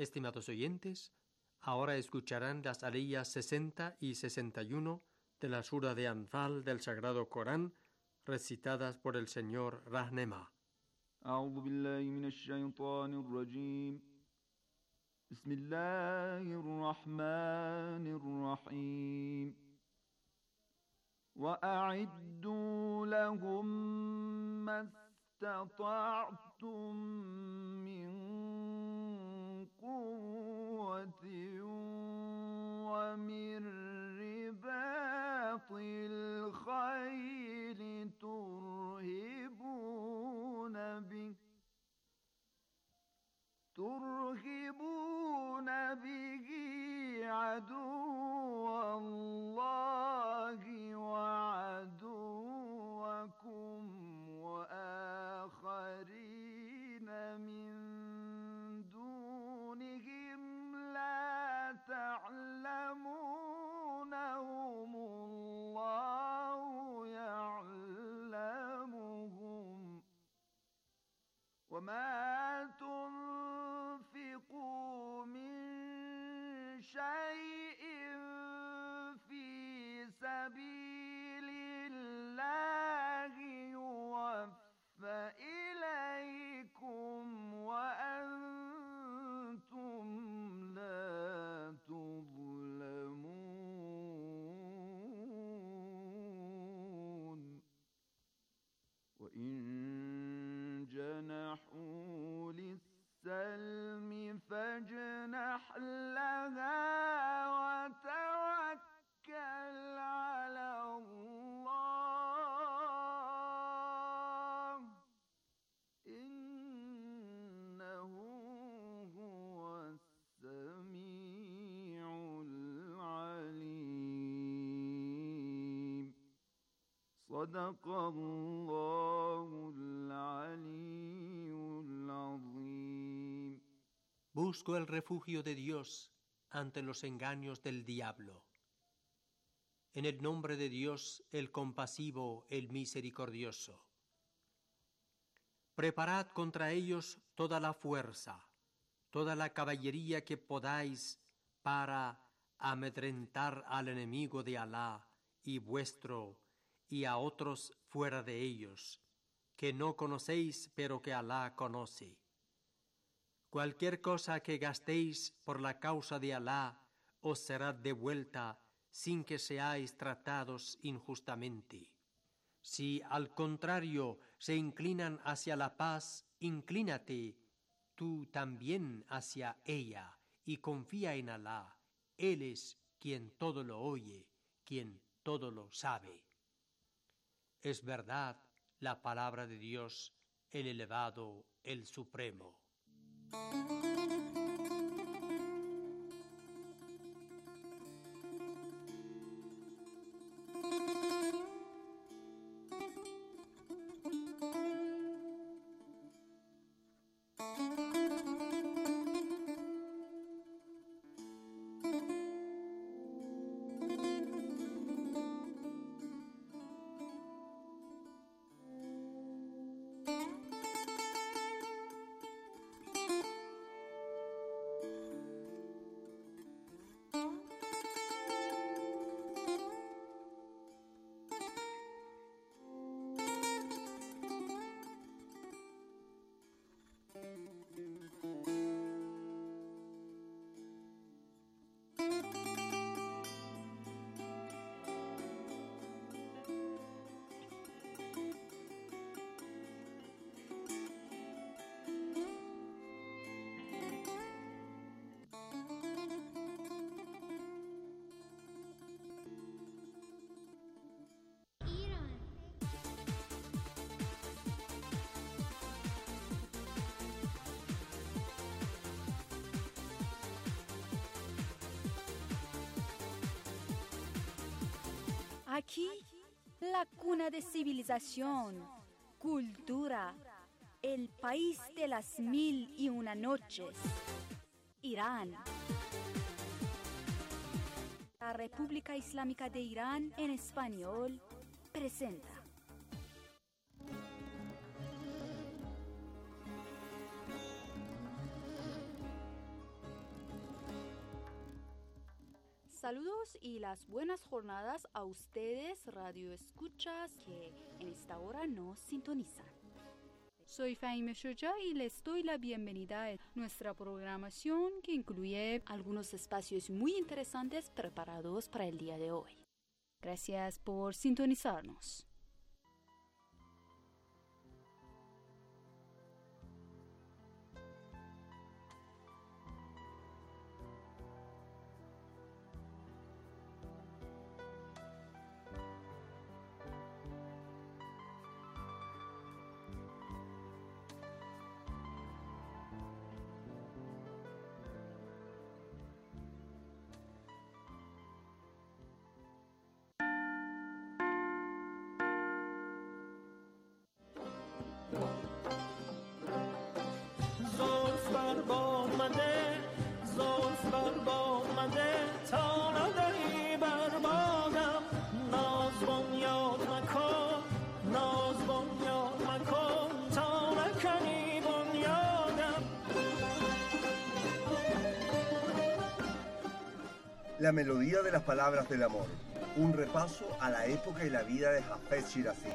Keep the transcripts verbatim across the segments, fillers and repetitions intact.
Estimados oyentes, ahora escucharán las aliyas sesenta y sesenta y uno de la sura de Anfal del Sagrado Corán, recitadas por el señor Rahnema. أعوذ بالله من الشيطان الرجيم بسم الله الرحمن الرحيم وأعدوا لهم ما استطعتم من قوة ومن رباط الخيل ترهبون به ترهبون به عدو الله وعدوكم وآخرين من دونهم لا تعلمونهم الله يعلمهم وما تنفقوا من شيء في سبيل الله يوفى إليكم وأنتم لا تظلمون وإن جنحوا للسلم فاجنح لها وتوكل على الله إنه هو السميع العليم صدق الله العلي العظيم. Busco el refugio de Dios ante los engaños del diablo. En el nombre de Dios, el compasivo, el misericordioso. Preparad contra ellos toda la fuerza, toda la caballería que podáis para amedrentar al enemigo de Alá y vuestro y a otros fuera de ellos, que no conocéis pero que Alá conoce. Cualquier cosa que gastéis por la causa de Alá os será devuelta sin que seáis tratados injustamente. Si al contrario se inclinan hacia la paz, inclínate tú también hacia ella y confía en Alá. Él es quien todo lo oye, quien todo lo sabe. Es verdad la palabra de Dios, el elevado, el supremo. Aquí, la cuna de civilización, cultura, el país de las mil y una noches, Irán. La República Islámica de Irán en español presenta. Saludos y las buenas jornadas a ustedes, radio escuchas, que en esta hora nos sintonizan. Soy Fahime Shoja y les doy la bienvenida a nuestra programación que incluye algunos espacios muy interesantes preparados para el día de hoy. Gracias por sintonizarnos. La melodía de las palabras del amor, un repaso a la época y la vida de Hafez Shirazi.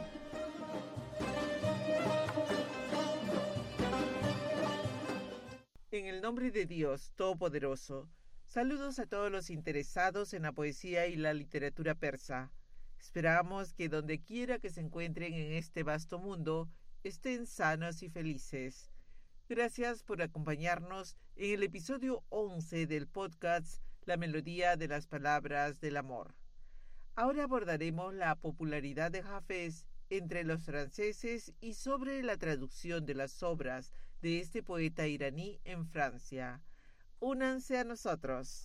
En el nombre de Dios Todopoderoso, saludos a todos los interesados en la poesía y la literatura persa. Esperamos que donde quiera que se encuentren en este vasto mundo, estén sanos y felices. Gracias por acompañarnos en el episodio once del podcast La melodía de las palabras del amor. Ahora abordaremos la popularidad de Hafez entre los franceses y sobre la traducción de las obras de este poeta iraní en Francia. Únanse a nosotros.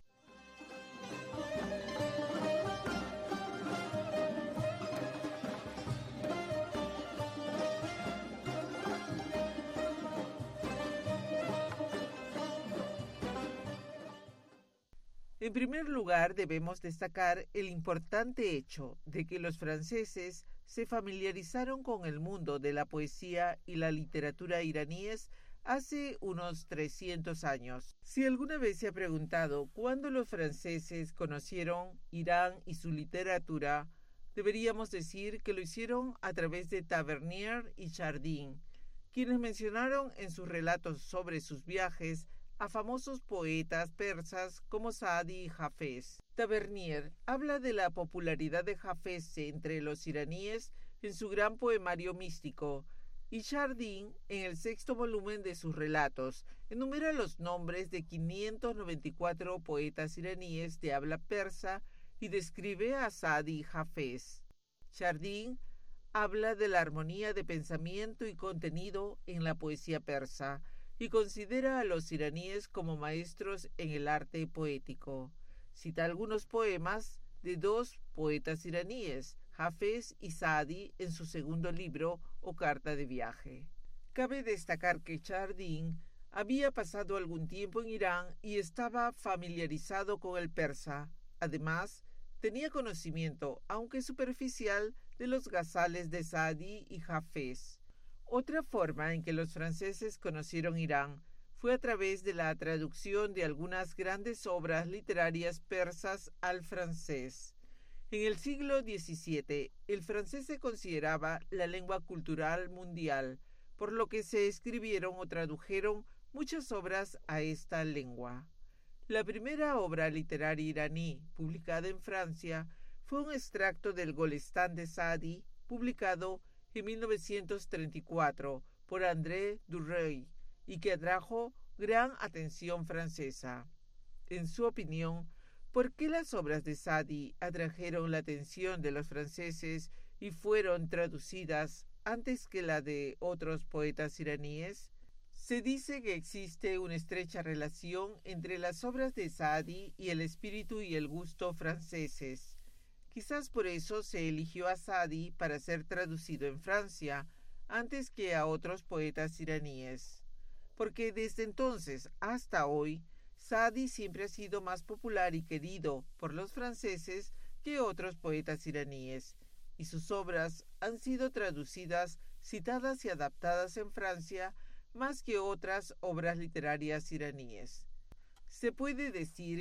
En primer lugar, debemos destacar el importante hecho de que los franceses se familiarizaron con el mundo de la poesía y la literatura iraníes hace unos trescientos años. Si alguna vez se ha preguntado cuándo los franceses conocieron Irán y su literatura, deberíamos decir que lo hicieron a través de Tavernier y Chardin, quienes mencionaron en sus relatos sobre sus viajes a famosos poetas persas como Saadi y Hafez. Tavernier habla de la popularidad de Hafez entre los iraníes en su gran poemario místico, y Chardin, en el sexto volumen de sus relatos, enumera los nombres de quinientos noventa y cuatro poetas iraníes de habla persa y describe a Saadi y Hafez. Chardin habla de la armonía de pensamiento y contenido en la poesía persa, y considera a los iraníes como maestros en el arte poético. Cita algunos poemas de dos poetas iraníes, Hafez y Saadi, en su segundo libro o carta de viaje. Cabe destacar que Chardin había pasado algún tiempo en Irán y estaba familiarizado con el persa. Además, tenía conocimiento, aunque superficial, de los gazales de Saadi y Hafez. Otra forma en que los franceses conocieron Irán fue a través de la traducción de algunas grandes obras literarias persas al francés. En el siglo diecisiete, el francés se consideraba la lengua cultural mundial, por lo que se escribieron o tradujeron muchas obras a esta lengua. La primera obra literaria iraní publicada en Francia fue un extracto del Golestán de Saadi, publicado en mil novecientos treinta y cuatro por André Duruy, y que atrajo gran atención francesa. En su opinión, ¿por qué las obras de Saadi atrajeron la atención de los franceses y fueron traducidas antes que la de otros poetas iraníes? Se dice que existe una estrecha relación entre las obras de Saadi y el espíritu y el gusto franceses. Quizás por eso se eligió a Saadi para ser traducido en Francia antes que a otros poetas iraníes, porque desde entonces hasta hoy Saadi siempre ha sido más popular y querido por los franceses que otros poetas iraníes, y sus obras han sido traducidas, citadas y adaptadas en Francia más que otras obras literarias iraníes. Se puede decir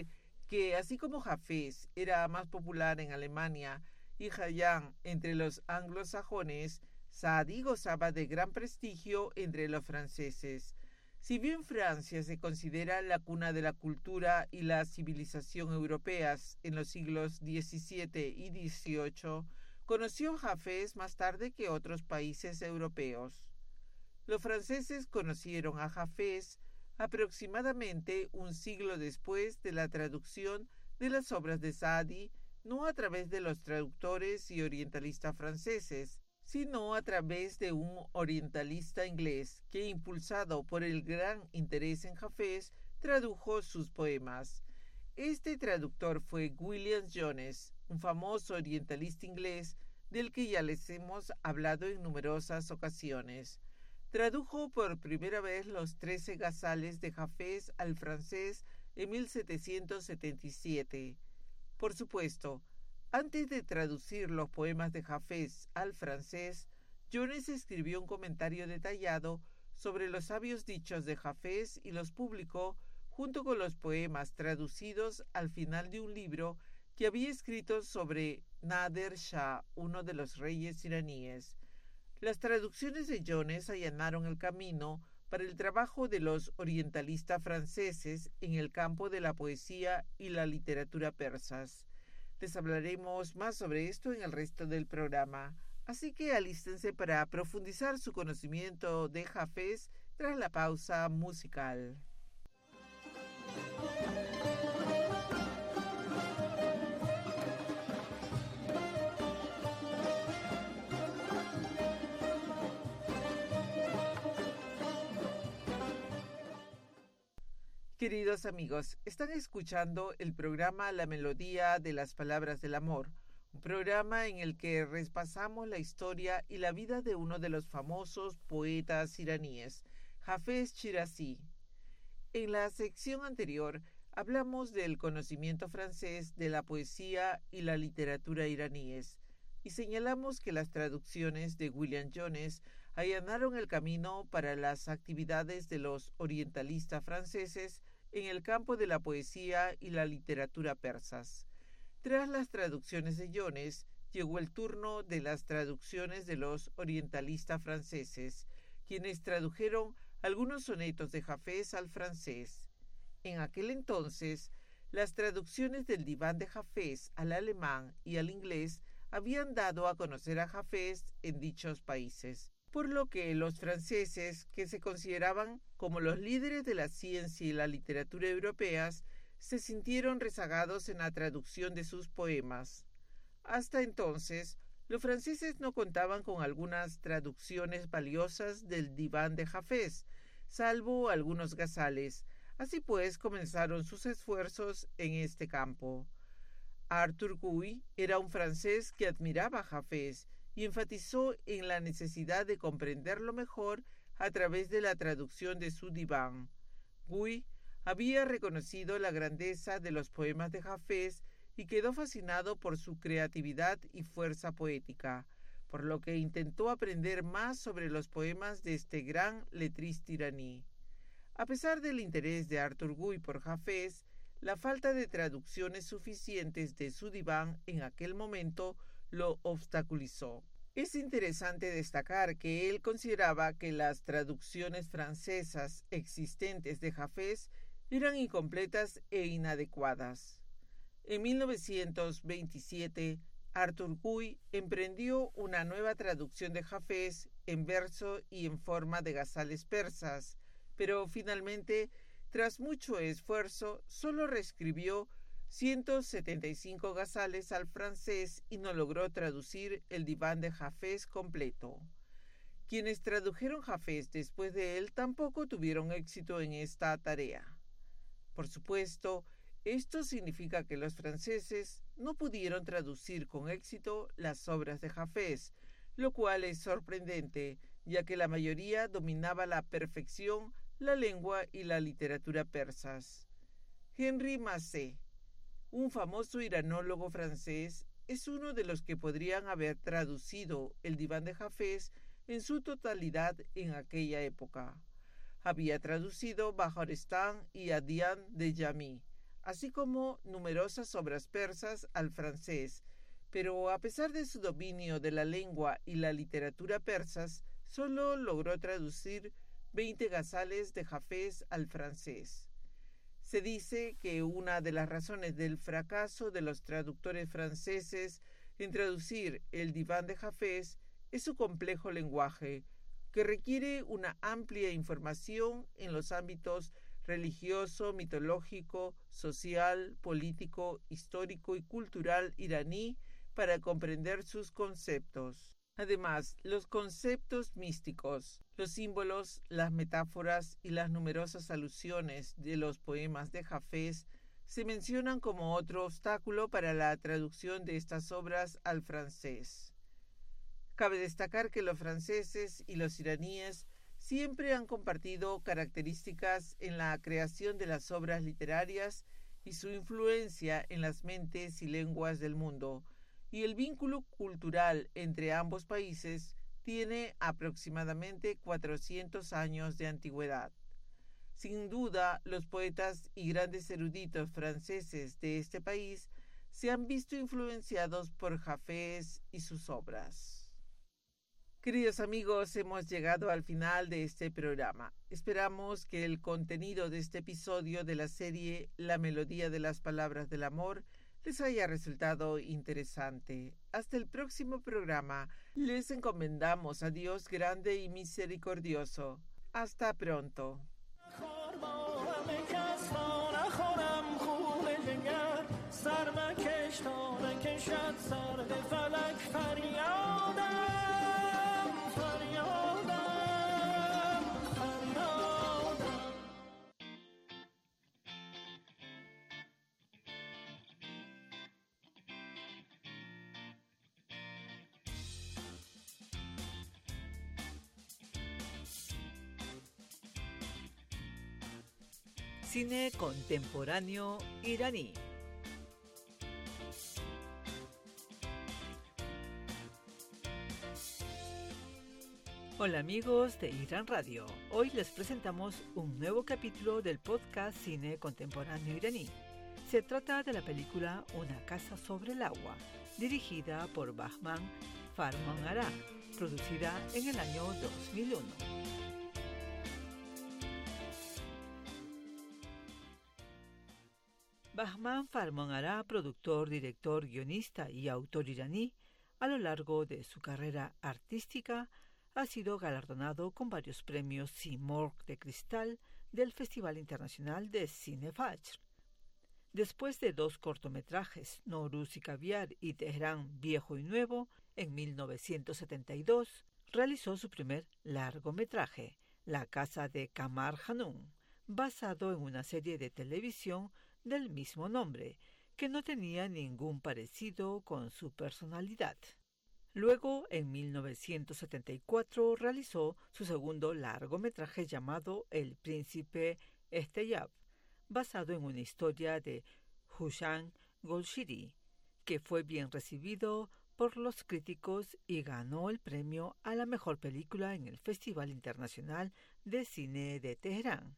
que así como Hafez era más popular en Alemania y Hayyan entre los anglosajones, Saadi gozaba de gran prestigio entre los franceses. Si bien Francia se considera la cuna de la cultura y la civilización europeas en los siglos diecisiete y dieciocho, conoció Hafez más tarde que otros países europeos. Los franceses conocieron a Hafez aproximadamente un siglo después de la traducción de las obras de Saadi, no a través de los traductores y orientalistas franceses, sino a través de un orientalista inglés que, impulsado por el gran interés en Hafez, tradujo sus poemas. Este traductor fue William Jones, un famoso orientalista inglés del que ya les hemos hablado en numerosas ocasiones. Tradujo por primera vez los trece gazales de Hafez al francés en mil setecientos setenta y siete. Por supuesto, antes de traducir los poemas de Hafez al francés, Jones escribió un comentario detallado sobre los sabios dichos de Hafez y los publicó junto con los poemas traducidos al final de un libro que había escrito sobre Nader Shah, uno de los reyes iraníes. Las traducciones de Jones allanaron el camino para el trabajo de los orientalistas franceses en el campo de la poesía y la literatura persas. Les hablaremos más sobre esto en el resto del programa, así que alístense para profundizar su conocimiento de Hafez tras la pausa musical. Queridos amigos, están escuchando el programa La Melodía de las Palabras del Amor, un programa en el que repasamos la historia y la vida de uno de los famosos poetas iraníes, Hafez Shirazi. En la sección anterior hablamos del conocimiento francés de la poesía y la literatura iraníes y señalamos que las traducciones de William Jones allanaron el camino para las actividades de los orientalistas franceses en el campo de la poesía y la literatura persas. Tras las traducciones de Jones, llegó el turno de las traducciones de los orientalistas franceses, quienes tradujeron algunos sonetos de Hafez al francés. En aquel entonces, las traducciones del Diván de Hafez al alemán y al inglés habían dado a conocer a Hafez en dichos países, por lo que los franceses, que se consideraban como los líderes de la ciencia y la literatura europeas, se sintieron rezagados en la traducción de sus poemas. Hasta entonces, los franceses no contaban con algunas traducciones valiosas del Diván de Hafez, salvo algunos gazales. Así pues, comenzaron sus esfuerzos en este campo. Arthur Guy era un francés que admiraba a Hafez y enfatizó en la necesidad de comprenderlo mejor a través de la traducción de su Diván. Guy había reconocido la grandeza de los poemas de Hafez y quedó fascinado por su creatividad y fuerza poética, por lo que intentó aprender más sobre los poemas de este gran letrista iraní. A pesar del interés de Arthur Guy por Hafez, la falta de traducciones suficientes de su Diván en aquel momento lo obstaculizó. Es interesante destacar que él consideraba que las traducciones francesas existentes de Hafez eran incompletas e inadecuadas. En mil novecientos veintisiete, Arthur Guy emprendió una nueva traducción de Hafez en verso y en forma de gazales persas, pero finalmente, tras mucho esfuerzo, solo reescribió ciento setenta y cinco gazales al francés y no logró traducir el Diván de Hafez completo. Quienes tradujeron Hafez después de él tampoco tuvieron éxito en esta tarea. Por supuesto, esto significa que los franceses no pudieron traducir con éxito las obras de Hafez, lo cual es sorprendente, ya que la mayoría dominaba a la perfección la lengua y la literatura persas. Henri Massé, un famoso iranólogo francés, es uno de los que podrían haber traducido el Diván de Hafez en su totalidad en aquella época. Había traducido Baharestán y Adian de Jami, así como numerosas obras persas al francés, pero a pesar de su dominio de la lengua y la literatura persas, solo logró traducir veinte gazales de Hafez al francés. Se dice que una de las razones del fracaso de los traductores franceses en traducir el Diván de Hafez es su complejo lenguaje, que requiere una amplia información en los ámbitos religioso, mitológico, social, político, histórico y cultural iraní para comprender sus conceptos. Además, los conceptos místicos, los símbolos, las metáforas y las numerosas alusiones de los poemas de Hafez se mencionan como otro obstáculo para la traducción de estas obras al francés. Cabe destacar que los franceses y los iraníes siempre han compartido características en la creación de las obras literarias y su influencia en las mentes y lenguas del mundo, y el vínculo cultural entre ambos países tiene aproximadamente cuatrocientos años de antigüedad. Sin duda, los poetas y grandes eruditos franceses de este país se han visto influenciados por Hafez y sus obras. Queridos amigos, hemos llegado al final de este programa. Esperamos que el contenido de este episodio de la serie La melodía de las palabras del amor les haya resultado interesante. Hasta el próximo programa. Les encomendamos a Dios grande y misericordioso. Hasta pronto. Cine contemporáneo iraní. Hola amigos de Irán Radio. Hoy les presentamos un nuevo capítulo del podcast Cine contemporáneo iraní. Se trata de la película Una casa sobre el agua, dirigida por Bahman Farmangarah, producida en el año dos mil uno. Bahman Farmangarah, productor, director, guionista y autor iraní, a lo largo de su carrera artística ha sido galardonado con varios premios Simorgh de Cristal del Festival Internacional de Cine Fajr. Después de dos cortometrajes, Nowruz y Caviar y Teherán Viejo y Nuevo, en mil novecientos setenta y dos, realizó su primer largometraje, La casa de Qamar Hanum, basado en una serie de televisión del mismo nombre, que no tenía ningún parecido con su personalidad. Luego, en mil novecientos setenta y cuatro, realizó su segundo largometraje llamado El príncipe Esteyab, basado en una historia de Hushan Golshiri, que fue bien recibido por los críticos y ganó el premio a la mejor película en el Festival Internacional de Cine de Teherán.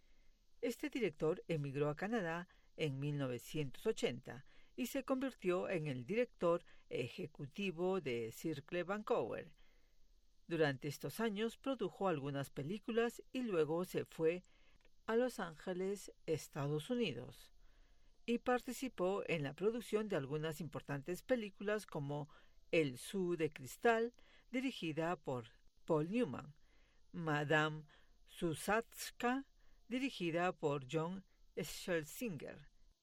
Este director emigró a Canadá en mil novecientos ochenta y se convirtió en el director ejecutivo de Circle Vancouver. Durante estos años produjo algunas películas y luego se fue a Los Ángeles, Estados Unidos, y participó en la producción de algunas importantes películas como El Zoo de Cristal, dirigida por Paul Newman, Madame Susatska, dirigida por John Schlesinger,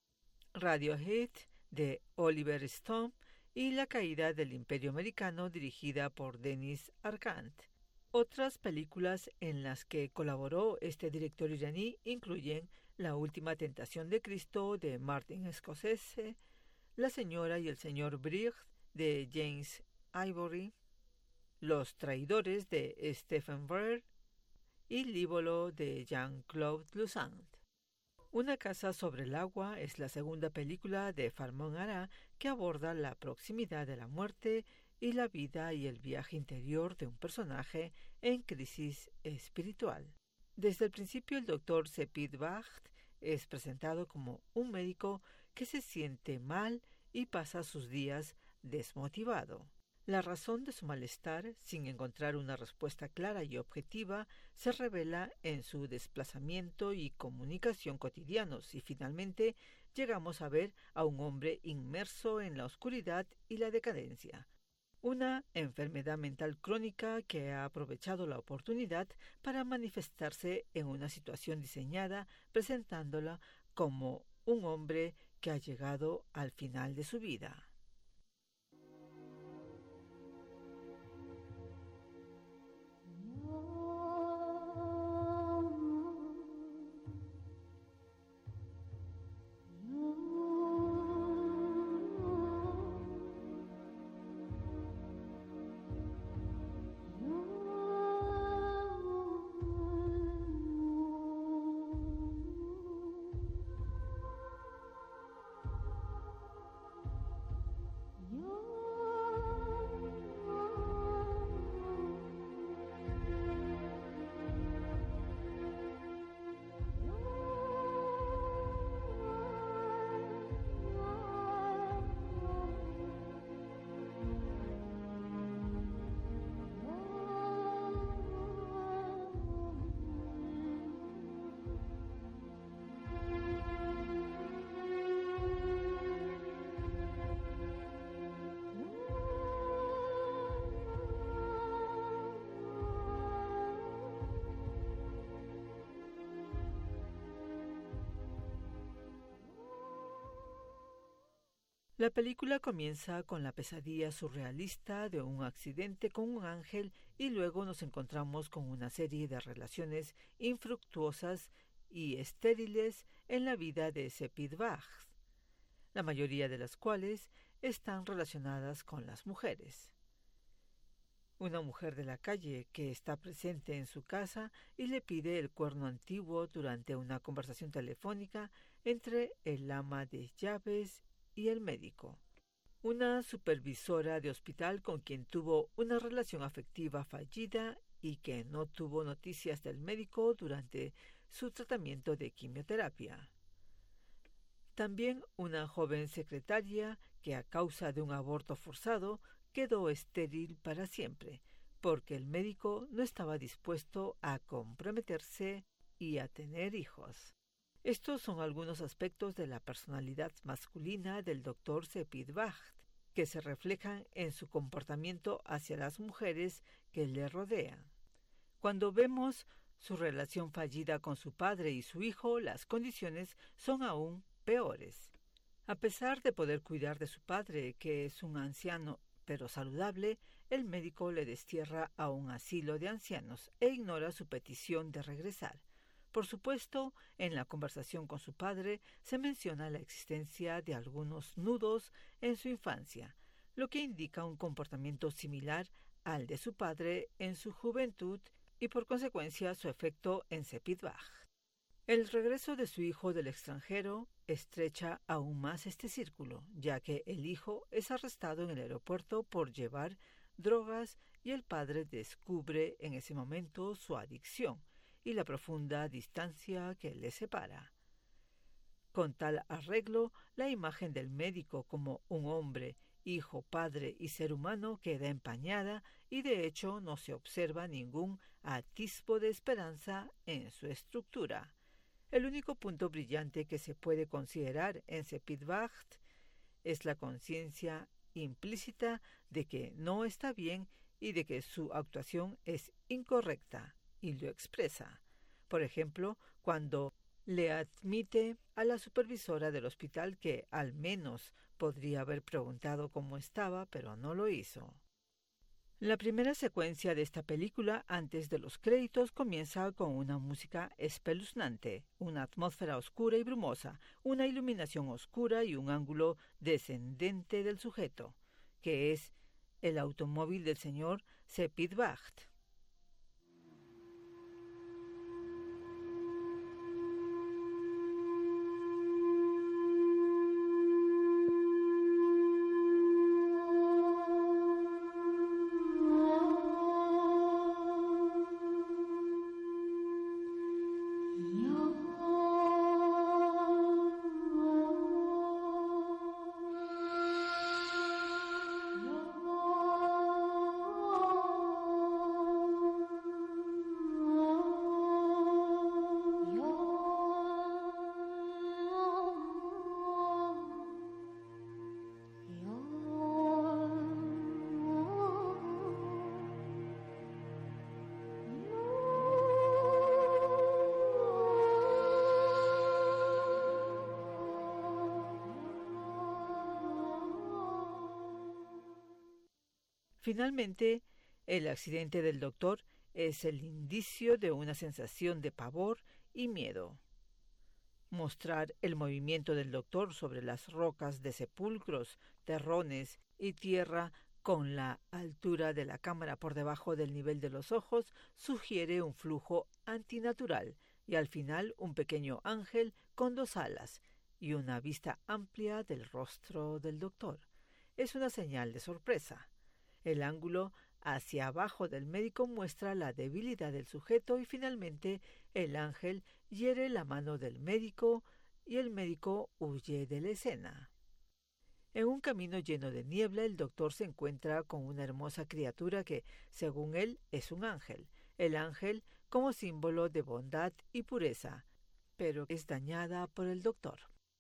Radiohead de Oliver Stone y La caída del Imperio Americano, dirigida por Dennis Arcand. Otras películas en las que colaboró este director iraní incluyen La última tentación de Cristo de Martin Scorsese, La señora y el señor Briggs de James Ivory, Los traidores de Stephen Breer y Libolo de Jean-Claude Lusand. Una casa sobre el agua es la segunda película de Farmangarah que aborda la proximidad de la muerte y la vida y el viaje interior de un personaje en crisis espiritual. Desde el principio, el doctor Sepid Bakht es presentado como un médico que se siente mal y pasa sus días desmotivado. La razón de su malestar, sin encontrar una respuesta clara y objetiva, se revela en su desplazamiento y comunicación cotidianos, y finalmente llegamos a ver a un hombre inmerso en la oscuridad y la decadencia. Una enfermedad mental crónica que ha aprovechado la oportunidad para manifestarse en una situación diseñada, presentándola como un hombre que ha llegado al final de su vida. La película comienza con la pesadilla surrealista de un accidente con un ángel y luego nos encontramos con una serie de relaciones infructuosas y estériles en la vida de Sepid Vagd, la mayoría de las cuales están relacionadas con las mujeres. Una mujer de la calle que está presente en su casa y le pide el cuerno antiguo durante una conversación telefónica entre el ama de llaves y el médico. Una supervisora de hospital con quien tuvo una relación afectiva fallida y que no tuvo noticias del médico durante su tratamiento de quimioterapia. También una joven secretaria que a causa de un aborto forzado quedó estéril para siempre, porque el médico no estaba dispuesto a comprometerse y a tener hijos. Estos son algunos aspectos de la personalidad masculina del doctor Sepid Vagd, que se reflejan en su comportamiento hacia las mujeres que le rodean. Cuando vemos su relación fallida con su padre y su hijo, las condiciones son aún peores. A pesar de poder cuidar de su padre, que es un anciano pero saludable, el médico le destierra a un asilo de ancianos e ignora su petición de regresar. Por supuesto, en la conversación con su padre se menciona la existencia de algunos nudos en su infancia, lo que indica un comportamiento similar al de su padre en su juventud y por consecuencia su efecto en Sepid Vagd. El regreso de su hijo del extranjero estrecha aún más este círculo, ya que el hijo es arrestado en el aeropuerto por llevar drogas y el padre descubre en ese momento su adicción y la profunda distancia que le separa. Con tal arreglo, la imagen del médico como un hombre, hijo, padre y ser humano queda empañada y de hecho no se observa ningún atisbo de esperanza en su estructura. El único punto brillante que se puede considerar en Sepid Vagd es la conciencia implícita de que no está bien y de que su actuación es incorrecta, y lo expresa. Por ejemplo, cuando le admite a la supervisora del hospital que al menos podría haber preguntado cómo estaba, pero no lo hizo. La primera secuencia de esta película, antes de los créditos, comienza con una música espeluznante, una atmósfera oscura y brumosa, una iluminación oscura y un ángulo descendente del sujeto, que es el automóvil del señor Sepid Vagd. Yo Finalmente, el accidente del doctor es el indicio de una sensación de pavor y miedo. Mostrar el movimiento del doctor sobre las rocas de sepulcros, terrones y tierra con la altura de la cámara por debajo del nivel de los ojos sugiere un flujo antinatural y al final un pequeño ángel con dos alas y una vista amplia del rostro del doctor. Es una señal de sorpresa. El ángulo hacia abajo del médico muestra la debilidad del sujeto y finalmente el ángel hiere la mano del médico y el médico huye de la escena. En un camino lleno de niebla, el doctor se encuentra con una hermosa criatura que, según él, es un ángel. El ángel como símbolo de bondad y pureza, pero es dañada por el doctor.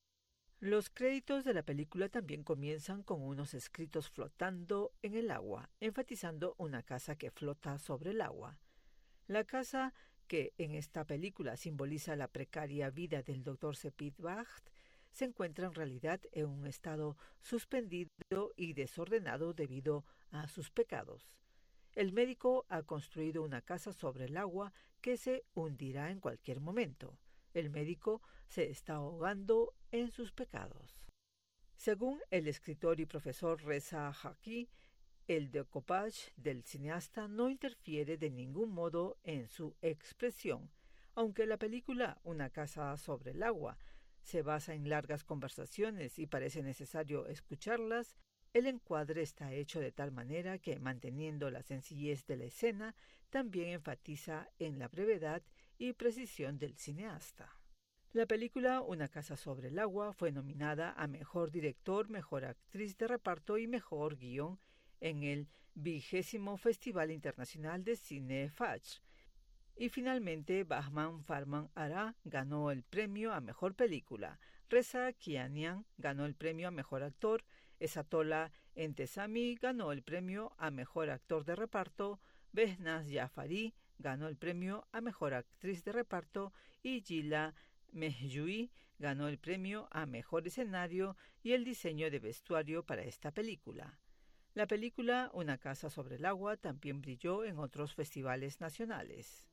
Los créditos de la película también comienzan con unos escritos flotando en el agua, enfatizando una casa que flota sobre el agua. La casa que en esta película simboliza la precaria vida del doctor Sepid Bacht, se encuentra en realidad en un estado suspendido y desordenado debido a sus pecados. El médico ha construido una casa sobre el agua que se hundirá en cualquier momento. El médico se está ahogando en sus pecados. Según el escritor y profesor Reza Haki, el decoupage del cineasta no interfiere de ningún modo en su expresión. Aunque la película Una casa sobre el agua se basa en largas conversaciones y parece necesario escucharlas, el encuadre está hecho de tal manera que, manteniendo la sencillez de la escena, también enfatiza en la brevedad y precisión del cineasta. La película Una casa sobre el agua fue nominada a Mejor Director, Mejor Actriz de Reparto y Mejor Guión en el vigésimo Festival Internacional de Cine Fajr. Y finalmente, Bahman Farman Ara ganó el premio a Mejor Película. Reza Kianian ganó el premio a Mejor Actor. Esatola Entesami ganó el premio a Mejor Actor de Reparto. Behnaz Jafari ganó el premio a Mejor Actriz de Reparto. Y Gila Mehjui ganó el premio a Mejor Escenario y el diseño de vestuario para esta película. La película Una casa sobre el agua también brilló en otros festivales nacionales.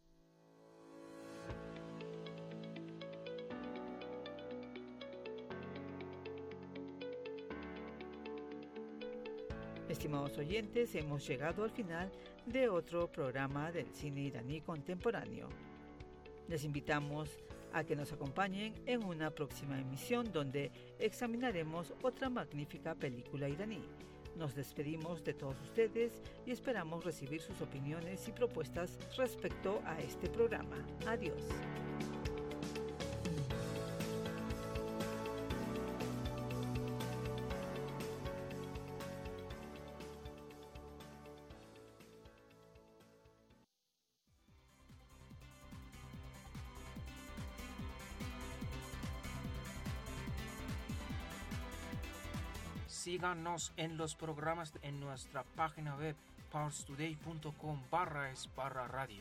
Estimados oyentes, hemos llegado al final de otro programa del cine iraní contemporáneo. Les invitamos a que nos acompañen en una próxima emisión donde examinaremos otra magnífica película iraní. Nos despedimos de todos ustedes y esperamos recibir sus opiniones y propuestas respecto a este programa. Adiós. Síganos en los programas en nuestra página web parstoday punto com barra es barra radio.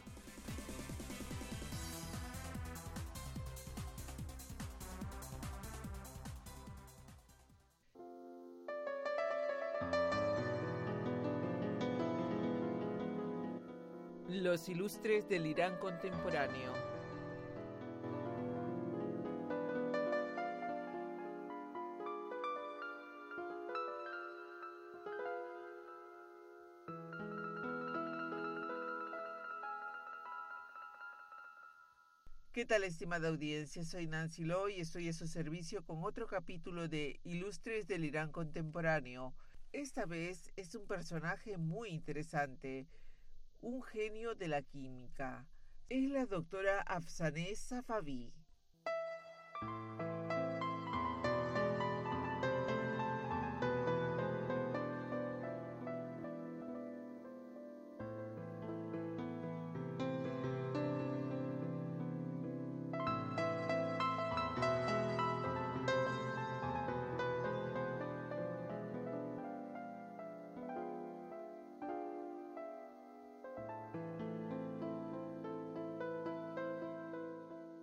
Los ilustres del Irán contemporáneo. ¿Qué tal, estimada audiencia? Soy Nancy Loy y estoy a su servicio con otro capítulo de Ilustres del Irán contemporáneo. Esta vez es un personaje muy interesante, un genio de la química. Es la doctora Afsaneh Safavi.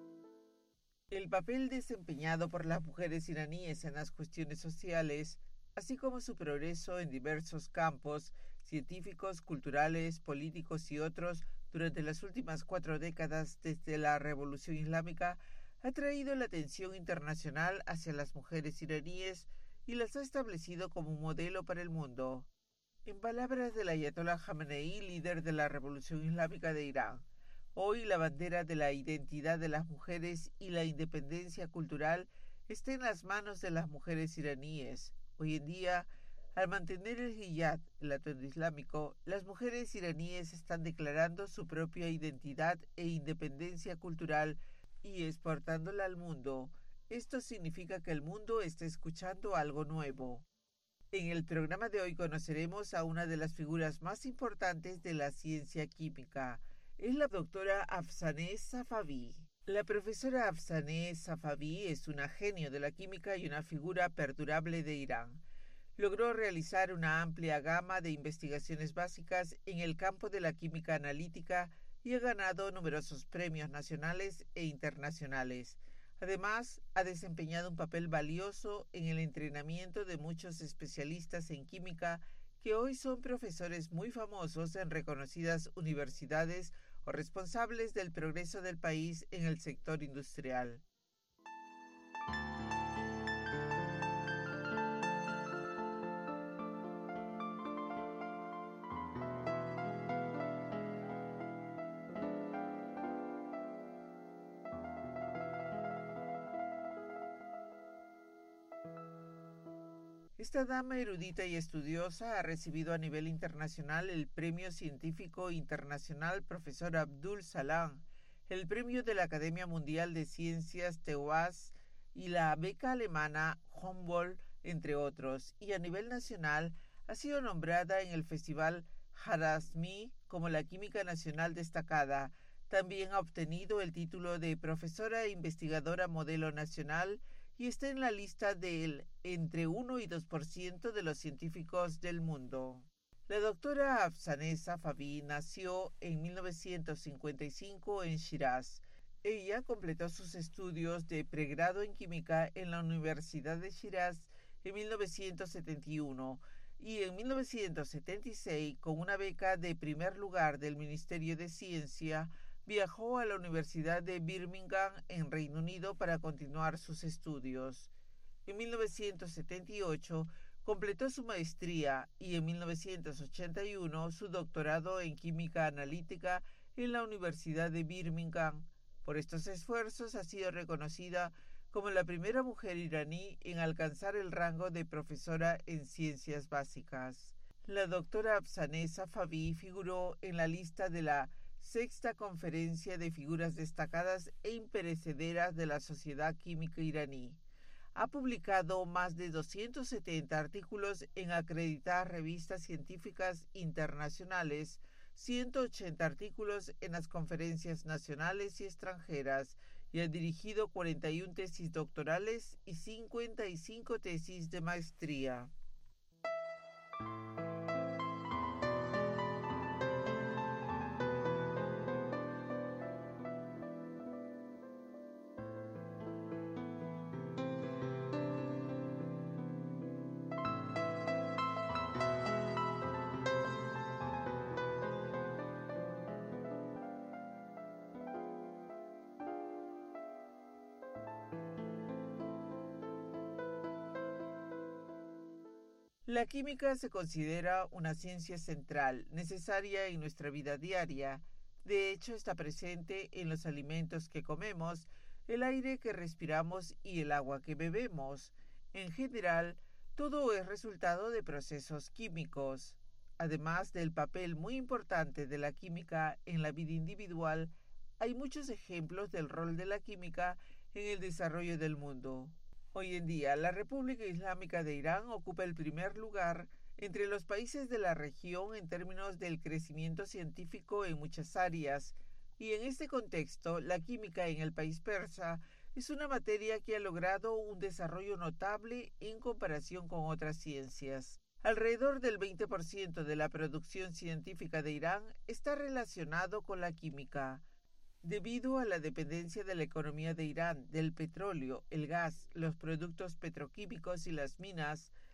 El papel desempeñado por las mujeres iraníes en las cuestiones sociales así como su progreso en diversos campos científicos, culturales, políticos y otros durante las últimas cuatro décadas desde la Revolución Islámica, ha traído la atención internacional hacia las mujeres iraníes y las ha establecido como un modelo para el mundo. En palabras del Ayatollah Jamenei, líder de la Revolución Islámica de Irán, hoy la bandera de la identidad de las mujeres y la independencia cultural está en las manos de las mujeres iraníes. Hoy en día, al mantener el hijab, el atuendo islámico, las mujeres iraníes están declarando su propia identidad e independencia cultural y exportándola al mundo. Esto significa que el mundo está escuchando algo nuevo. En el programa de hoy conoceremos a una de las figuras más importantes de la ciencia química. Es la doctora Afsaneh Safavi. La profesora Afsaneh Safavi es una genio de la química y una figura perdurable de Irán. Logró realizar una amplia gama de investigaciones básicas en el campo de la química analítica y ha ganado numerosos premios nacionales e internacionales. Además, ha desempeñado un papel valioso en el entrenamiento de muchos especialistas en química que hoy son profesores muy famosos en reconocidas universidades o responsables del progreso del país en el sector industrial. Esta dama erudita y estudiosa ha recibido a nivel internacional el Premio Científico Internacional Profesor Abdul Salam, el Premio de la Academia Mundial de Ciencias TEWAS y la beca alemana Humboldt, entre otros, y a nivel nacional ha sido nombrada en el Festival Harazmi como la química nacional destacada. También ha obtenido el título de profesora e investigadora modelo nacional y está en la lista del entre uno y dos por ciento de los científicos del mundo. La doctora Afsaneh Safavi nació en mil novecientos cincuenta y cinco en Shiraz. Ella completó sus estudios de pregrado en química en la Universidad de Shiraz en mil novecientos setenta y uno y en mil novecientos setenta y seis, con una beca de primer lugar del Ministerio de Ciencia, viajó a la Universidad de Birmingham en Reino Unido para continuar sus estudios. En mil novecientos setenta y ocho completó su maestría y en mil novecientos ochenta y uno su doctorado en química analítica en la Universidad de Birmingham. Por estos esfuerzos ha sido reconocida como la primera mujer iraní en alcanzar el rango de profesora en ciencias básicas. La doctora Afsaneh Safavi figuró en la lista de la Sexta Conferencia de Figuras Destacadas e Imperecederas de la Sociedad Química Iraní. Ha publicado más de doscientos setenta artículos en acreditadas revistas científicas internacionales, ciento ochenta artículos en las conferencias nacionales y extranjeras, y ha dirigido cuarenta y una tesis doctorales y cincuenta y cinco tesis de maestría. La química se considera una ciencia central, necesaria en nuestra vida diaria. De hecho, está presente en los alimentos que comemos, el aire que respiramos y el agua que bebemos. En general, todo es resultado de procesos químicos. Además del papel muy importante de la química en la vida individual, hay muchos ejemplos del rol de la química en el desarrollo del mundo. Hoy en día, la República Islámica de Irán ocupa el primer lugar entre los países de la región en términos del crecimiento científico en muchas áreas, y en este contexto, la química en el país persa es una materia que ha logrado un desarrollo notable en comparación con otras ciencias. Alrededor del veinte por ciento de la producción científica de Irán está relacionado con la química. Debido a la dependencia de la economía de Irán del petróleo, el gas, los productos petroquímicos y las minas,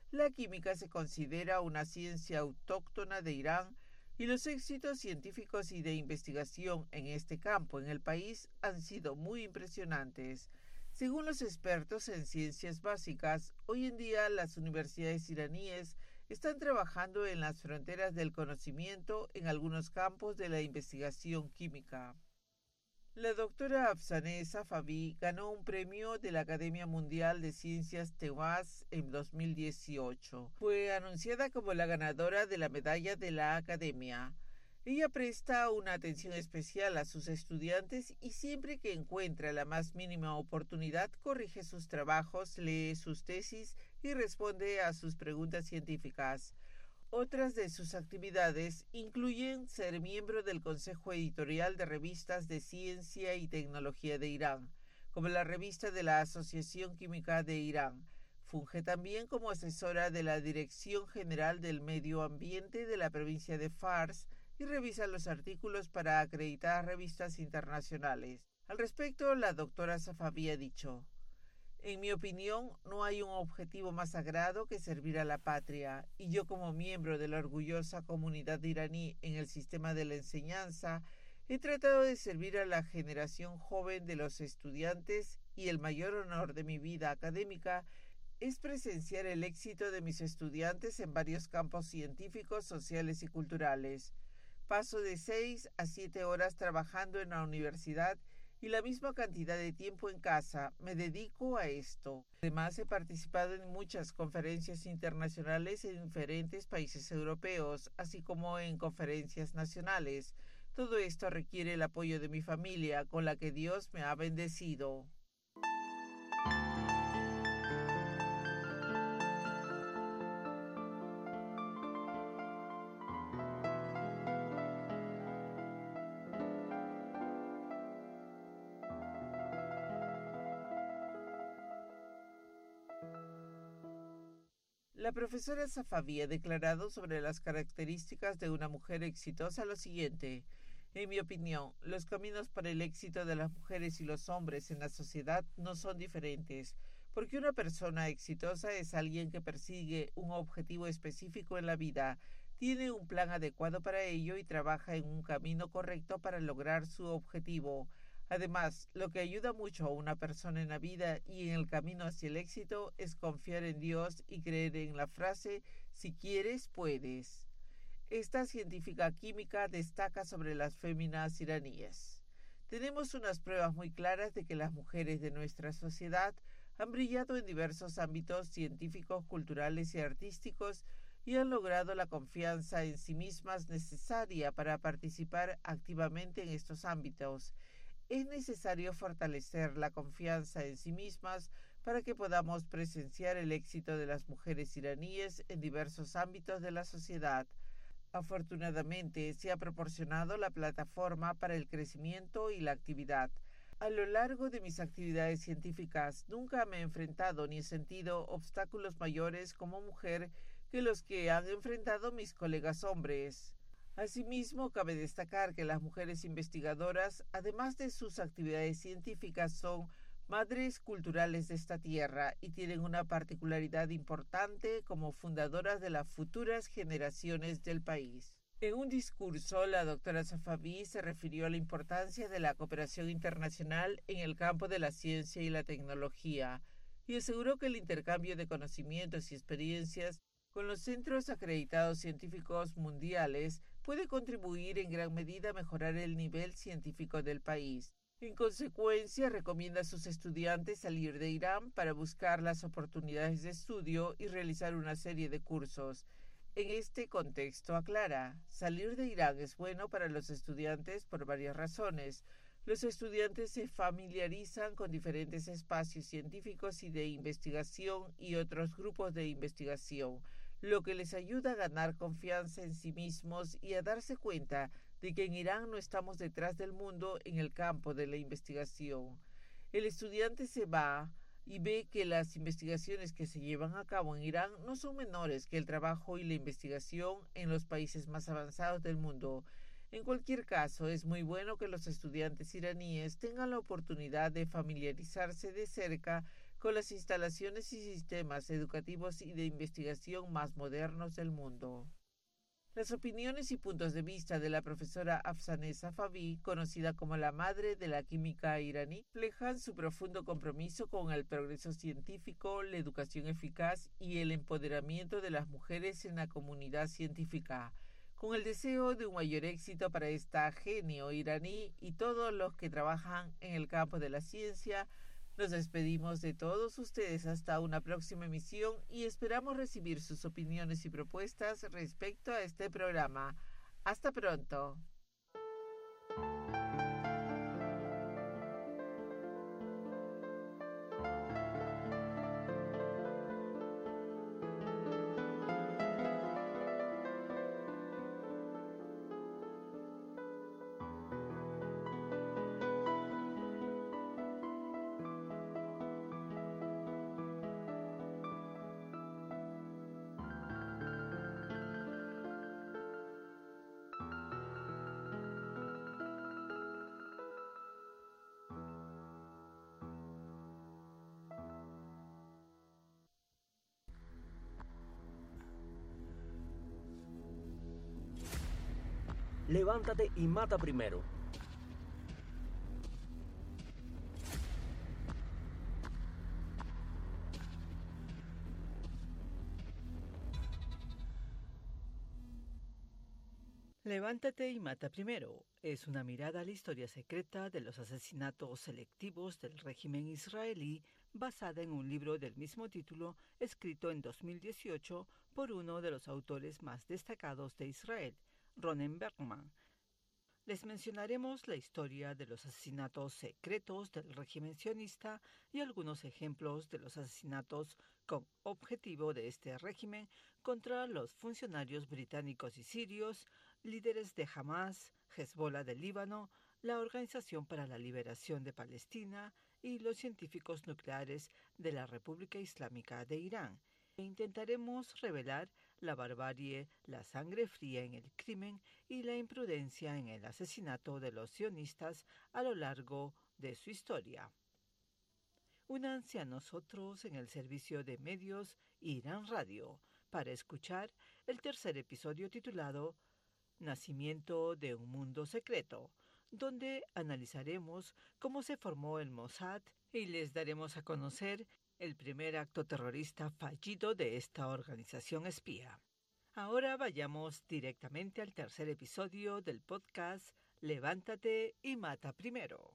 La química se considera una ciencia autóctona de Irán y los éxitos científicos y de investigación en este campo en el país han sido muy impresionantes. Según los expertos en ciencias básicas, hoy en día las universidades iraníes están trabajando en las fronteras del conocimiento en algunos campos de la investigación química. La doctora Afsaneh Safavi ganó un premio de la Academia Mundial de Ciencias Temas en dos mil dieciocho. Fue anunciada como la ganadora de la medalla de la Academia. Ella presta una atención especial a sus estudiantes y siempre que encuentra la más mínima oportunidad corrige sus trabajos, lee sus tesis y responde a sus preguntas científicas. Otras de sus actividades incluyen ser miembro del Consejo Editorial de Revistas de Ciencia y Tecnología de Irán, como la revista de la Asociación Química de Irán. Funge también como asesora de la Dirección General del Medio Ambiente de la provincia de Fars y revisa los artículos para acreditar revistas internacionales. Al respecto, la doctora Safavi ha dicho: en mi opinión, no hay un objetivo más sagrado que servir a la patria, y yo como miembro de la orgullosa comunidad iraní en el sistema de la enseñanza, he tratado de servir a la generación joven de los estudiantes y el mayor honor de mi vida académica es presenciar el éxito de mis estudiantes en varios campos científicos, sociales y culturales. Paso de seis a siete horas trabajando en la universidad y la misma cantidad de tiempo en casa. Me dedico a esto. Además, he participado en muchas conferencias internacionales en diferentes países europeos, así como en conferencias nacionales. Todo esto requiere el apoyo de mi familia, con la que Dios me ha bendecido. La profesora Safavi ha declarado sobre las características de una mujer exitosa lo siguiente: en mi opinión, los caminos para el éxito de las mujeres y los hombres en la sociedad no son diferentes, porque una persona exitosa es alguien que persigue un objetivo específico en la vida, tiene un plan adecuado para ello y trabaja en un camino correcto para lograr su objetivo. Además, lo que ayuda mucho a una persona en la vida y en el camino hacia el éxito es confiar en Dios y creer en la frase «si quieres, puedes». Esta científica química destaca sobre las féminas iraníes. Tenemos unas pruebas muy claras de que las mujeres de nuestra sociedad han brillado en diversos ámbitos científicos, culturales y artísticos y han logrado la confianza en sí mismas necesaria para participar activamente en estos ámbitos. Es necesario fortalecer la confianza en sí mismas para que podamos presenciar el éxito de las mujeres iraníes en diversos ámbitos de la sociedad. Afortunadamente, se ha proporcionado la plataforma para el crecimiento y la actividad. A lo largo de mis actividades científicas, nunca me he enfrentado ni he sentido obstáculos mayores como mujer que los que han enfrentado mis colegas hombres. Asimismo, cabe destacar que las mujeres investigadoras, además de sus actividades científicas, son madres culturales de esta tierra y tienen una particularidad importante como fundadoras de las futuras generaciones del país. En un discurso, la doctora Safavi se refirió a la importancia de la cooperación internacional en el campo de la ciencia y la tecnología y aseguró que el intercambio de conocimientos y experiencias con los centros acreditados científicos mundiales puede contribuir en gran medida a mejorar el nivel científico del país. En consecuencia, recomienda a sus estudiantes salir de Irán para buscar las oportunidades de estudio y realizar una serie de cursos. En este contexto, aclara, salir de Irán es bueno para los estudiantes por varias razones. Los estudiantes se familiarizan con diferentes espacios científicos y de investigación y otros grupos de investigación, lo que les ayuda a ganar confianza en sí mismos y a darse cuenta de que en Irán no estamos detrás del mundo en el campo de la investigación. El estudiante se va y ve que las investigaciones que se llevan a cabo en Irán no son menores que el trabajo y la investigación en los países más avanzados del mundo. En cualquier caso, es muy bueno que los estudiantes iraníes tengan la oportunidad de familiarizarse de cerca con las instalaciones y sistemas educativos y de investigación más modernos del mundo. Las opiniones y puntos de vista de la profesora Afsaneh Safavi, conocida como la madre de la química iraní, reflejan su profundo compromiso con el progreso científico, la educación eficaz y el empoderamiento de las mujeres en la comunidad científica, con el deseo de un mayor éxito para esta genio iraní y todos los que trabajan en el campo de la ciencia. Nos despedimos de todos ustedes hasta una próxima emisión y esperamos recibir sus opiniones y propuestas respecto a este programa. Hasta pronto. Levántate y mata primero. Levántate y mata primero es una mirada a la historia secreta de los asesinatos selectivos del régimen israelí, basada en un libro del mismo título escrito en dos mil dieciocho por uno de los autores más destacados de Israel, Ronen Bergman. Les mencionaremos la historia de los asesinatos secretos del régimen sionista y algunos ejemplos de los asesinatos con objetivo de este régimen contra los funcionarios británicos y sirios, líderes de Hamas, Hezbollah del Líbano, la Organización para la Liberación de Palestina y los científicos nucleares de la República Islámica de Irán. E intentaremos revelar la barbarie, la sangre fría en el crimen y la imprudencia en el asesinato de los sionistas a lo largo de su historia. Únanse a nosotros en el servicio de medios Irán Radio para escuchar el tercer episodio titulado Nacimiento de un mundo secreto, donde analizaremos cómo se formó el Mossad y les daremos a conocer el primer acto terrorista fallido de esta organización espía. Ahora vayamos directamente al tercer episodio del podcast Levántate y mata primero.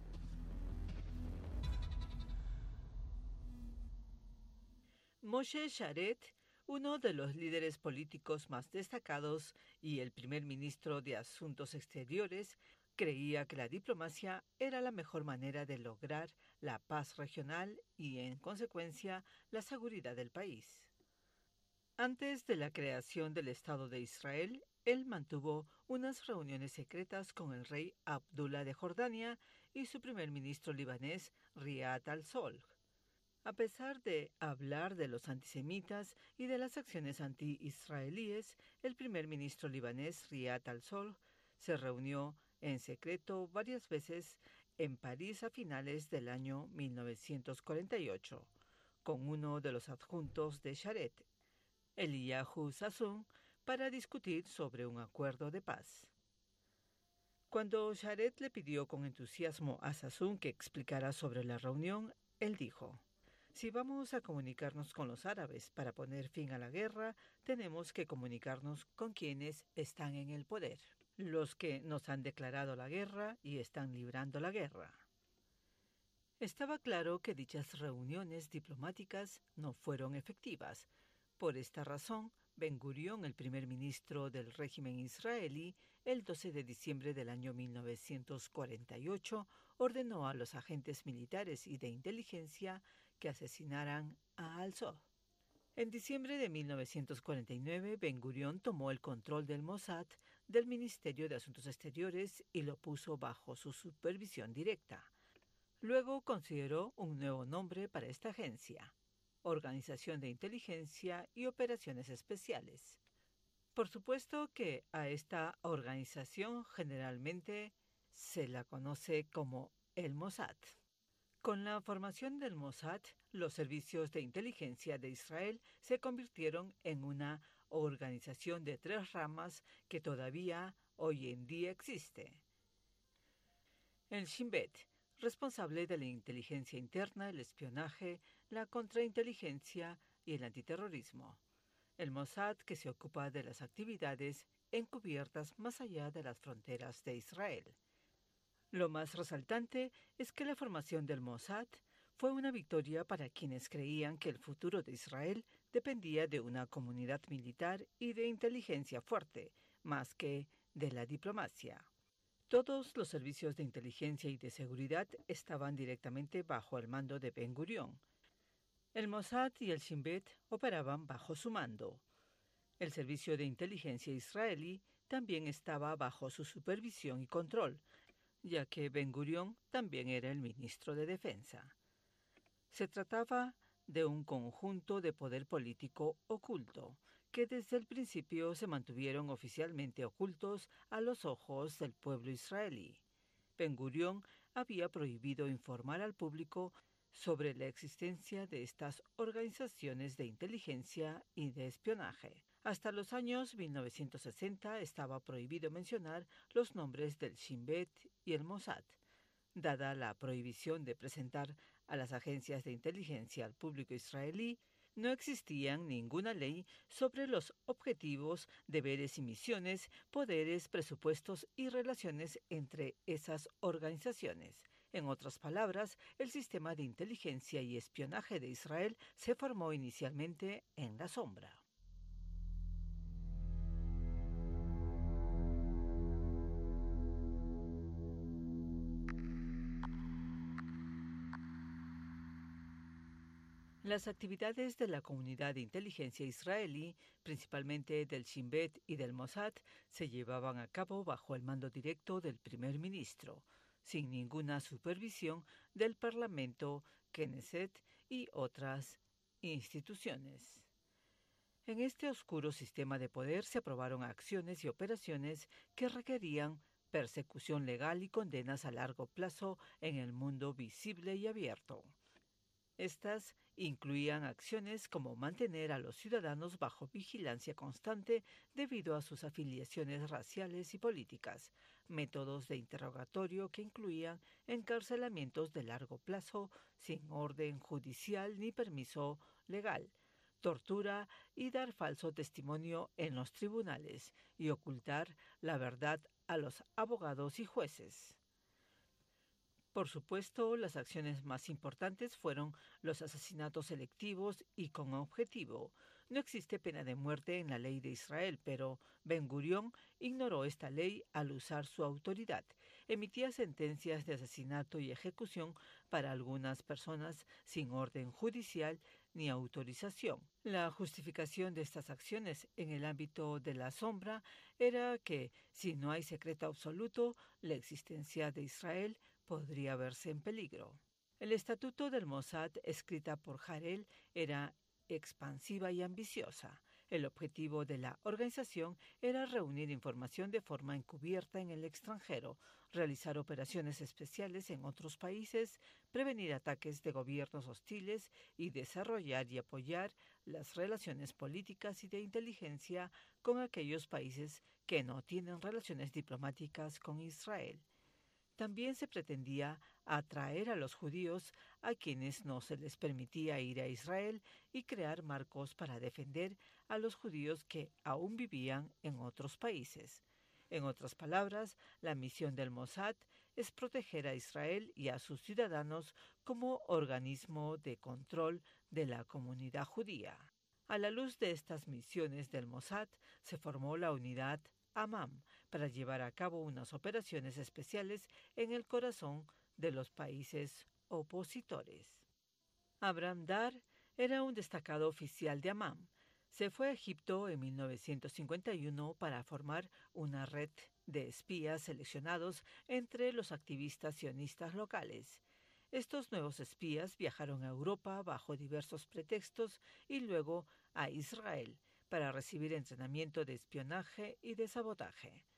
Moshe Sharet, uno de los líderes políticos más destacados y el primer ministro de Asuntos Exteriores, creía que la diplomacia era la mejor manera de lograr la paz regional y, en consecuencia, la seguridad del país. Antes de la creación del Estado de Israel, él mantuvo unas reuniones secretas con el rey Abdullah de Jordania y su primer ministro libanés, Riyad al-Solh. A pesar de hablar de los antisemitas y de las acciones anti-israelíes, el primer ministro libanés, Riyad al-Solh, se reunió en secreto varias veces en París a finales del año mil novecientos cuarenta y ocho, con uno de los adjuntos de Sharet, Eliyahu Sassoon, para discutir sobre un acuerdo de paz. Cuando Sharet le pidió con entusiasmo a Sassoon que explicara sobre la reunión, él dijo: si vamos a comunicarnos con los árabes para poner fin a la guerra, tenemos que comunicarnos con quienes están en el poder, los que nos han declarado la guerra y están librando la guerra. Estaba claro que dichas reuniones diplomáticas no fueron efectivas. Por esta razón, Ben Gurión, el primer ministro del régimen israelí, el doce de diciembre del año mil novecientos cuarenta y ocho, ordenó a los agentes militares y de inteligencia que asesinaran a al-Solh. En diciembre de mil novecientos cuarenta y nueve, Ben Gurión tomó el control del Mossad, del Ministerio de Asuntos Exteriores, y lo puso bajo su supervisión directa. Luego consideró un nuevo nombre para esta agencia: Organización de Inteligencia y Operaciones Especiales. Por supuesto que a esta organización generalmente se la conoce como el Mossad. Con la formación del Mossad, los servicios de inteligencia de Israel se convirtieron en una organización de tres ramas que todavía hoy en día existe. El Shin Bet, responsable de la inteligencia interna, el espionaje, la contrainteligencia y el antiterrorismo. El Mossad, que se ocupa de las actividades encubiertas más allá de las fronteras de Israel. Lo más resaltante es que la formación del Mossad fue una victoria para quienes creían que el futuro de Israel dependía de una comunidad militar y de inteligencia fuerte, más que de la diplomacia. Todos los servicios de inteligencia y de seguridad estaban directamente bajo el mando de Ben Gurión. El Mossad y el Shin Bet operaban bajo su mando. El servicio de inteligencia israelí también estaba bajo su supervisión y control, ya que Ben Gurión también era el ministro de Defensa. Se trataba de un conjunto de poder político oculto, que desde el principio se mantuvieron oficialmente ocultos a los ojos del pueblo israelí. Ben Gurión había prohibido informar al público sobre la existencia de estas organizaciones de inteligencia y de espionaje. Hasta los años mil novecientos sesenta estaba prohibido mencionar los nombres del Shin Bet y el Mossad. Dada la prohibición de presentar a las agencias de inteligencia al público israelí, no existía ninguna ley sobre los objetivos, deberes y misiones, poderes, presupuestos y relaciones entre esas organizaciones. En otras palabras, el sistema de inteligencia y espionaje de Israel se formó inicialmente en la sombra. Las actividades de la comunidad de inteligencia israelí, principalmente del Shin Bet y del Mossad, se llevaban a cabo bajo el mando directo del primer ministro, sin ninguna supervisión del Parlamento, Knesset y otras instituciones. En este oscuro sistema de poder se aprobaron acciones y operaciones que requerían persecución legal y condenas a largo plazo en el mundo visible y abierto. Estas incluían acciones como mantener a los ciudadanos bajo vigilancia constante debido a sus afiliaciones raciales y políticas, métodos de interrogatorio que incluían encarcelamientos de largo plazo sin orden judicial ni permiso legal, tortura y dar falso testimonio en los tribunales y ocultar la verdad a los abogados y jueces. Por supuesto, las acciones más importantes fueron los asesinatos selectivos y con objetivo. No existe pena de muerte en la ley de Israel, pero Ben Gurión ignoró esta ley al usar su autoridad. Emitía sentencias de asesinato y ejecución para algunas personas sin orden judicial ni autorización. La justificación de estas acciones en el ámbito de la sombra era que, si no hay secreto absoluto, la existencia de Israel podría verse en peligro. El estatuto del Mossad, escrita por Harel, era expansiva y ambiciosa. El objetivo de la organización era reunir información de forma encubierta en el extranjero, realizar operaciones especiales en otros países, prevenir ataques de gobiernos hostiles y desarrollar y apoyar las relaciones políticas y de inteligencia con aquellos países que no tienen relaciones diplomáticas con Israel. También se pretendía atraer a los judíos a quienes no se les permitía ir a Israel y crear marcos para defender a los judíos que aún vivían en otros países. En otras palabras, la misión del Mossad es proteger a Israel y a sus ciudadanos como organismo de control de la comunidad judía. A la luz de estas misiones del Mossad se formó la unidad Amam para llevar a cabo unas operaciones especiales en el corazón de los países opositores. Abraham Dar era un destacado oficial de Amam. Se fue a Egipto en mil novecientos cincuenta y uno para formar una red de espías seleccionados entre los activistas sionistas locales. Estos nuevos espías viajaron a Europa bajo diversos pretextos y luego a Israel para recibir entrenamiento de espionaje y de sabotaje.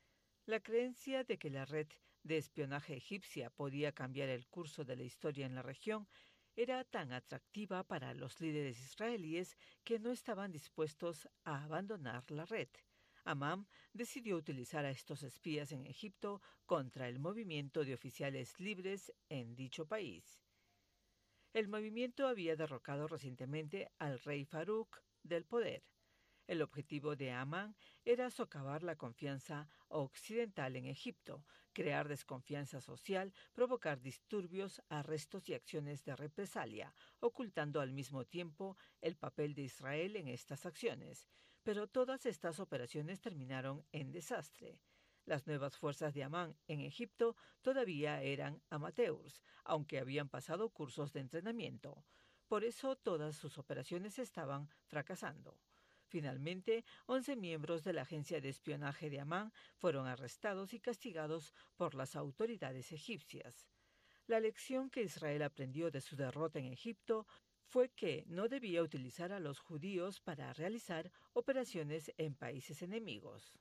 La creencia de que la red de espionaje egipcia podía cambiar el curso de la historia en la región era tan atractiva para los líderes israelíes que no estaban dispuestos a abandonar la red. Amán decidió utilizar a estos espías en Egipto contra el movimiento de oficiales libres en dicho país. El movimiento había derrocado recientemente al rey Farouk del poder. El objetivo de Amán era socavar la confianza occidental en Egipto, crear desconfianza social, provocar disturbios, arrestos y acciones de represalia, ocultando al mismo tiempo el papel de Israel en estas acciones. Pero todas estas operaciones terminaron en desastre. Las nuevas fuerzas de Amán en Egipto todavía eran amateurs, aunque habían pasado cursos de entrenamiento. Por eso todas sus operaciones estaban fracasando. Finalmente, once miembros de la agencia de espionaje de Amán fueron arrestados y castigados por las autoridades egipcias. La lección que Israel aprendió de su derrota en Egipto fue que no debía utilizar a los judíos para realizar operaciones en países enemigos.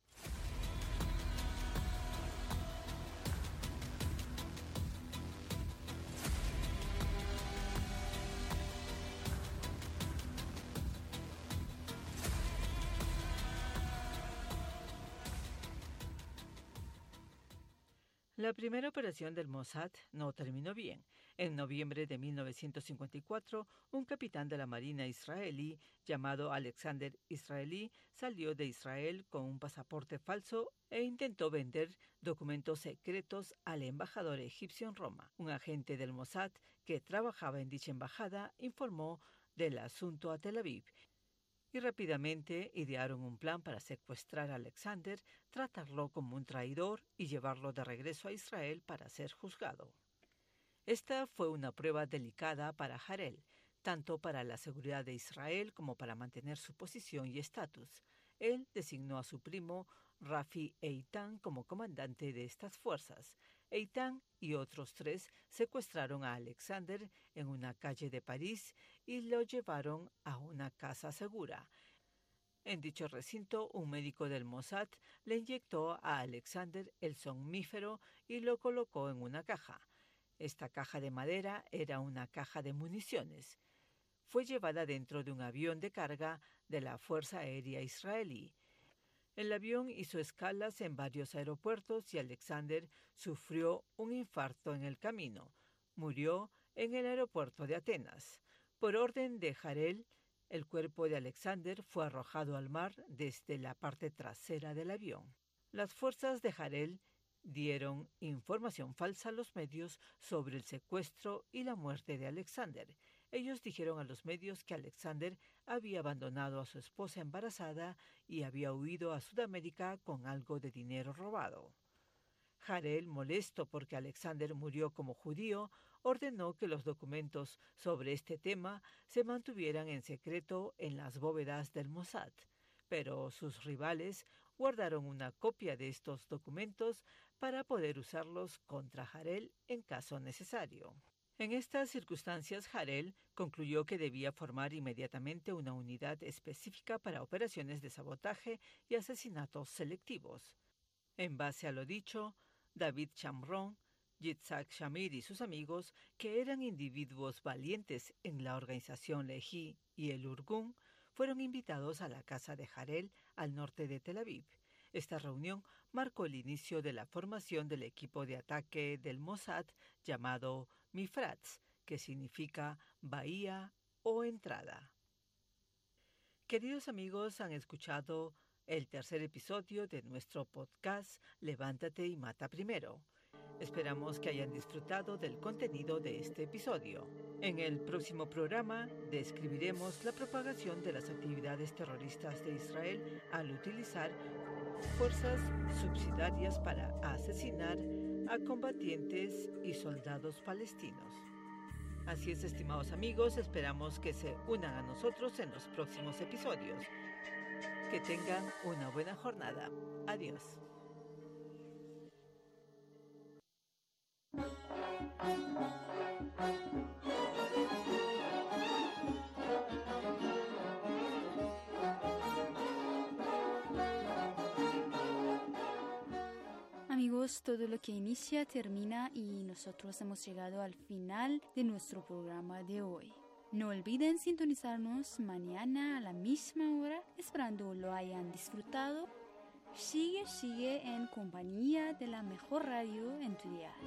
La primera operación del Mossad no terminó bien. En noviembre de mil novecientos cincuenta y cuatro, un capitán de la Marina israelí llamado Alexander Israeli salió de Israel con un pasaporte falso e intentó vender documentos secretos al embajador egipcio en Roma. Un agente del Mossad que trabajaba en dicha embajada informó del asunto a Tel Aviv y rápidamente idearon un plan para secuestrar a Alexander, tratarlo como un traidor y llevarlo de regreso a Israel para ser juzgado. Esta fue una prueba delicada para Harel, tanto para la seguridad de Israel como para mantener su posición y estatus. Él designó a su primo Rafi Eitan como comandante de estas fuerzas. Eitan y otros tres secuestraron a Alexander en una calle de París y lo llevaron a una casa segura. En dicho recinto, un médico del Mossad le inyectó a Alexander el somnífero y lo colocó en una caja. Esta caja de madera era una caja de municiones. Fue llevada dentro de un avión de carga de la Fuerza Aérea Israelí. El avión hizo escalas en varios aeropuertos y Alexander sufrió un infarto en el camino. Murió en el aeropuerto de Atenas. Por orden de Harel, el cuerpo de Alexander fue arrojado al mar desde la parte trasera del avión. Las fuerzas de Harel dieron información falsa a los medios sobre el secuestro y la muerte de Alexander. Ellos dijeron a los medios que Alexander había abandonado a su esposa embarazada y había huido a Sudamérica con algo de dinero robado. Harel, molesto porque Alexander murió como judío, ordenó que los documentos sobre este tema se mantuvieran en secreto en las bóvedas del Mossad, pero sus rivales guardaron una copia de estos documentos para poder usarlos contra Harel en caso necesario. En estas circunstancias, Harel concluyó que debía formar inmediatamente una unidad específica para operaciones de sabotaje y asesinatos selectivos. En base a lo dicho, David Shamron, Yitzhak Shamir y sus amigos, que eran individuos valientes en la organización Lehi y el Urgun, fueron invitados a la casa de Harel al norte de Tel Aviv. Esta reunión marcó el inicio de la formación del equipo de ataque del Mossad llamado Mifratz, que significa bahía o entrada. Queridos amigos, han escuchado el tercer episodio de nuestro podcast Levántate y mata primero. Esperamos que hayan disfrutado del contenido de este episodio. En el próximo programa describiremos la propagación de las actividades terroristas de Israel al utilizar fuerzas subsidiarias para asesinar a combatientes y soldados palestinos. Así es, estimados amigos, esperamos que se unan a nosotros en los próximos episodios. Que tengan una buena jornada. Adiós. amigos, todo lo que inicia termina y nosotros hemos llegado al final de nuestro programa de hoy. No olviden sintonizarnos mañana a la misma hora, esperando lo hayan disfrutado. Sigue, sigue en compañía de la mejor radio en tu dial.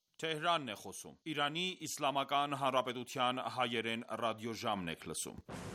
Թեհրանն է խոսում։ Իրանի Իսլամական Հանրապետության հայերեն ռադիոժամն եք լսում։